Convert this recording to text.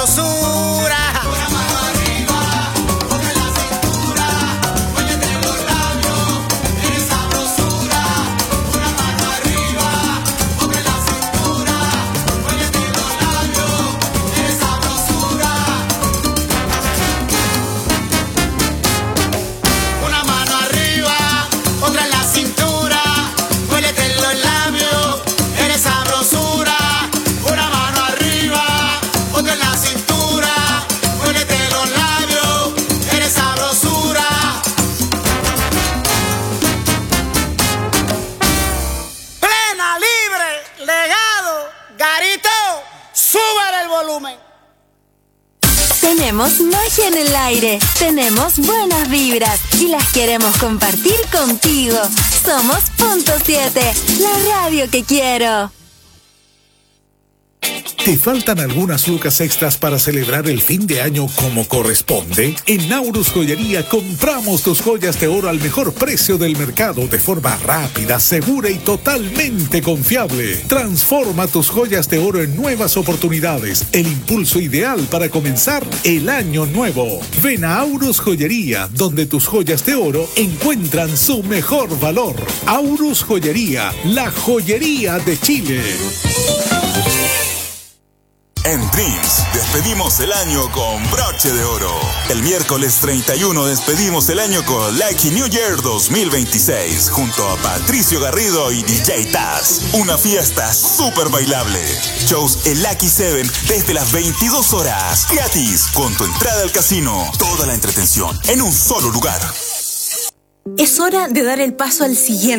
sabrosura. Una mano arriba, otra en la cintura, muérdete los labios, eres sabrosura. Una mano arriba, otra en la cintura, muérdete los labios, eres sabrosura. Una mano arriba, otra en la cintura, muérdete los labios, eres sabrosura. Una mano arriba, otra en la cintura, muérdete los labios, eres sabrosura. Plena, libre, legado, Garito, sube el volumen. Tenemos magia en el aire, tenemos buenas vibras y las queremos compartir contigo. Somos Punto 7, la radio que quiero. ¿Te faltan algunas lucas extras para celebrar el fin de año como corresponde? En Naurus Joyería compramos tus joyas de oro al mejor precio del mercado de forma rápida, segura y totalmente confiable. Transforma tus joyas de oro en nuevas oportunidades, el impulso ideal para comenzar el año nuevo. Ven a Aurus Joyería, donde tus joyas de oro encuentran su mejor valor. Aurus Joyería, la joyería de Chile. En Dreams, despedimos el año con broche de oro. El miércoles 31 despedimos el año con Lucky New Year 2026, junto a Patricio Garrido y DJ Taz. Una fiesta súper bailable. Shows en Lucky 7 desde las 22 horas. Gratis, con tu entrada al casino. Toda la entretención en un solo lugar. Es hora de dar el paso al siguiente.